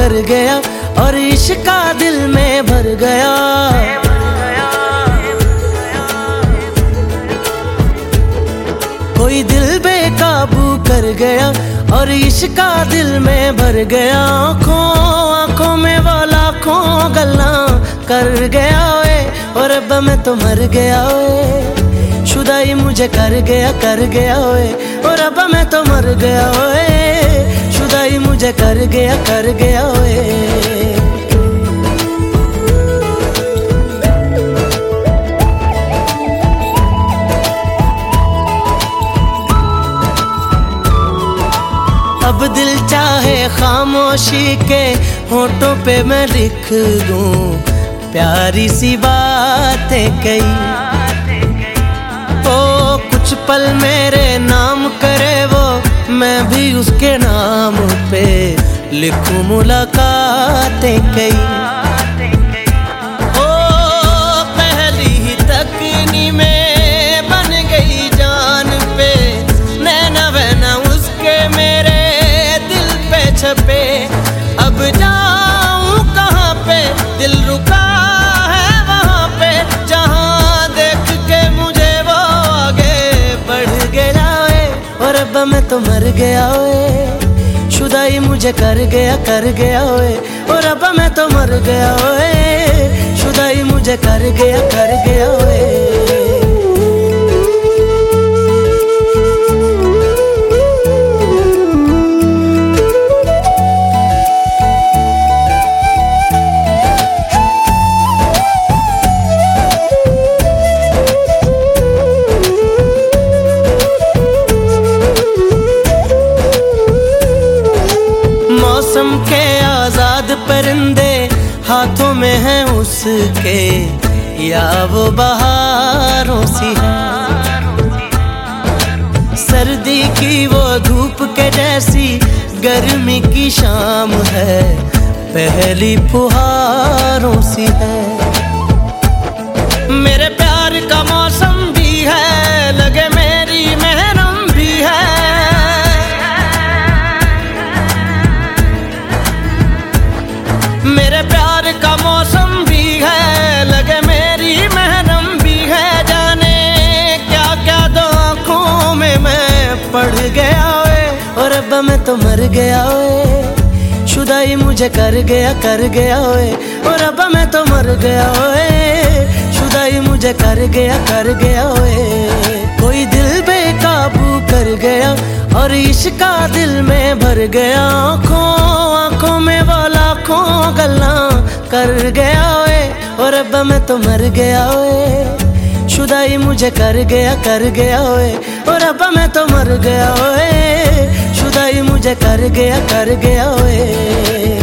कर गया और इश्क का दिल में भर गया। कोई दिल बेकाबू कर गया और इश्क का दिल में भर गया। आँखों में वो लाखों गल्लां कर गया ओए, और अब मैं तो मर गया ओए। शुदाई मुझे कर गया ओए, और अब मैं तो मर गया ओए। शुदाई मुझे कर गया ओए। अब दिल चाहे खामोशी के होठों पे मैं लिख दूं प्यारी सी बातें कई। ओ कुछ पल मेरे नाम करे वो, मैं भी उसके नाम पे लिखूं मुलाकातें कई। ओ पहली ही तकनी में बन गई जान पे, नैना वैना उसके मेरे छपे। अब जाऊं कहाँ पे, दिल रुका है वहाँ पे, जहाँ देख के मुझे वो आगे बढ़ गया ओए, और अब मैं तो मर गया ओए। शुदाई मुझे कर गया ओए, और अब मैं तो मर गया ओए। शुदाई मुझे कर गया ओए। मौसम के आजाद परिंदे हाथों में हैं उसके, या वो बहारों सी है। सर्दी की वो धूप के जैसी गर्मी की शाम है, पहली फुहारों सी है। मेरे प्यार का मौसम भी है, लगे मेरी महरम भी है। मेरे प्यार का मौसम भी है, लगे मेरी महरम भी है। जाने क्या क्या दो आँखों में मैं पढ़ गया ओए, और अब मैं तो मर गया ओए। शुदाई मुझे कर गया ओए, और अब मैं तो मर गया ओए। शुदाई मुझे कर गया ओए। कोई दिल बेकाबू कर गया और इश्क का दिल में भर गया। आँखों में वो लाखों गल्लां कर गया ओए, और अब मैं तो मर गया ओए। शुदाई मुझे कर गया ओए, और अब मैं तो मर गया ओए। शुदाई मुझे कर गया ओए।